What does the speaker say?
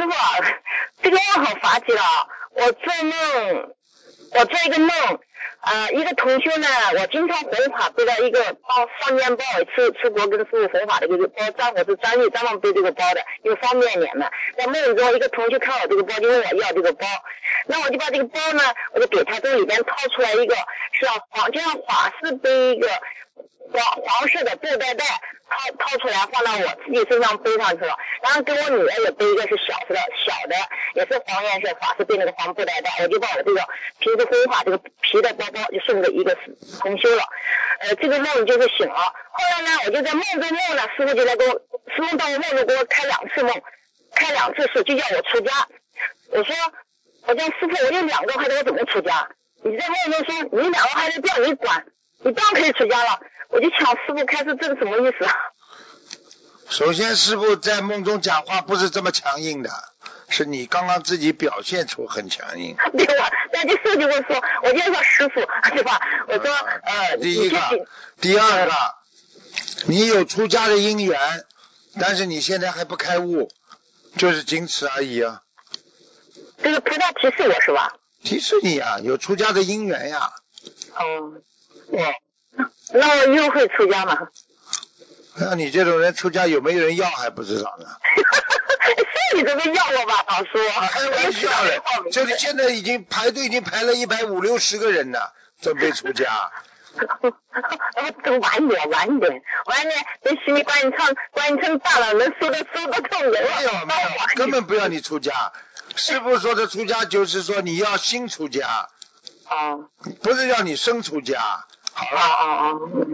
傅啊，这个梦好滑稽了。我做一个梦，一个同修呢，我经常弘法背到一个包方便包，出国跟师傅弘法的一个包，我是专门背这个包的，因为方便点嘛。在梦中，一个同修看我这个包，就问我要这个包，那我就把这个包呢，我就给他，从里边掏出来一个，就像法师背一个黄色的布袋袋，掏出来放到我自己身上背上去了，然后跟我女儿也背一个是小的，也是黄颜色，法师背那个黄布袋袋，我就把我这个平时弘法这个皮的包包就送给一个同修了。这个梦就是醒了。后来呢，我就在梦中梦了，师傅到我梦中给我开2次梦，开2次示，就叫我出家。我叫师傅，我有2个孩子，我怎么出家？你在梦中说你2个孩子不要你管，你当然可以出家了。我就想师傅开示这个什么意思啊？ 首先师傅在梦中讲话不是这么强硬的，是你刚刚自己表现出很强硬。 对吧？那就师傅就会说，我就说师傅，对吧？我说第一个，第二个，你有出家的因缘，但是你现在还不开悟，就是仅此而已啊。 这个菩萨提示我是吧？ 提示你啊，有出家的因缘呀。 那我以后会出家吗？ 那你这种人出家有没有人要还不知道呢？ 是你这个要我吧，老师？ 开玩笑的，这里现在已经排队已经排了150-160个人呢，准备出家。 等晚一点，等心里观音称大了，能收得动人。 没有，根本不要你出家。师父说的出家就是说你要新出家，不是要你生出家。好了。